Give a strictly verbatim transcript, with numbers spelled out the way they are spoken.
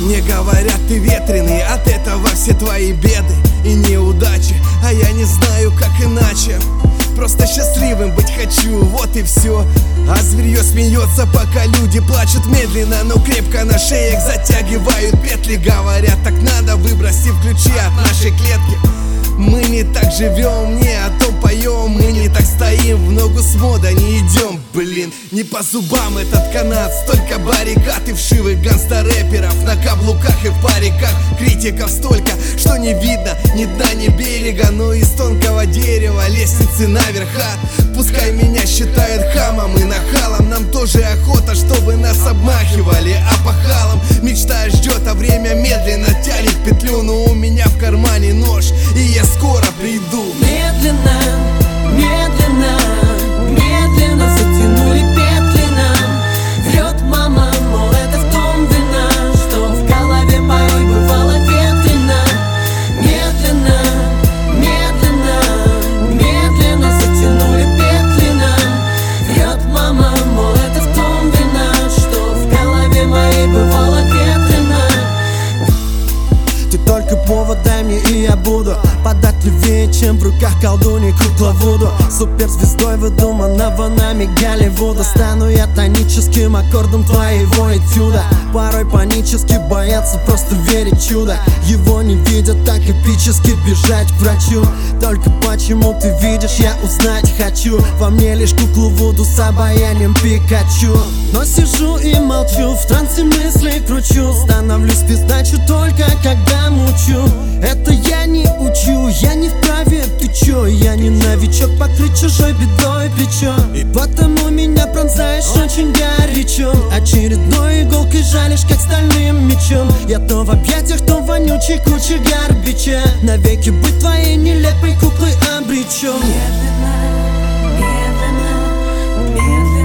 Мне говорят, ты ветреный, от этого все твои беды и неудачи, а я не знаю, как иначе. Просто счастливым быть хочу, вот и все. А зверье смеется, пока люди плачут медленно, но крепко на шеях затягивают петли. Говорят, так надо, выбросив ключи от нашей клетки. Мы не так живем, не о том поем. Мы не так стоим, в ногу с мода не идем. Блин, не по зубам этот канат. Столько баррикад и вшивых ганста-рэперов на каблуках и в париках. Критиков столько, что не видно ни дна, ни берега. Но из тонкого дерева лестницы наверх. Пускай меня считают хамом и нахалом, нам тоже охота, чтобы нас обмахивали опахалом. Мечта ждет, а время медленно тянет петлю. Но у меня в кармане нож, и я скоро приду. Медленно, медленно, медленно затянули петли нам. Врет мама, мол, это в том вина, что в голове порой бывало ветрено. Медленно, медленно, медленно затянули петли нам. Врет мама, мол, это в том вина, что в голове моей бывало ветрено. Ты только повод дай мне, и я буду податливее, чем в руках колдуньи кукла Вуду. Суперзвездой выдуманного нами Голливуда. Стану я тоническим аккордом твоего этюда. Порой панически боятся просто верить в чудо. Его не видят, так эпически бежать к врачу. Только почему ты видишь, я узнать хочу. Во мне лишь куклу Вуду с обаянием Пикачу. Но сижу и молчу, в трансе мысли кручу. Становлюсь пиздачу только когда мучу. Это я не учу, я не вправе, ты чё? Я не новичок, покрыть чужой бедой плечо. И потому меня пронзаешь очень горячо. Очередной иголкой жалишь, как стальным мечом. Я то в объятиях, то в вонючей куче гарбича. Навеки быть твоей нелепой куклой обречен. Медленно, медленно, медленно.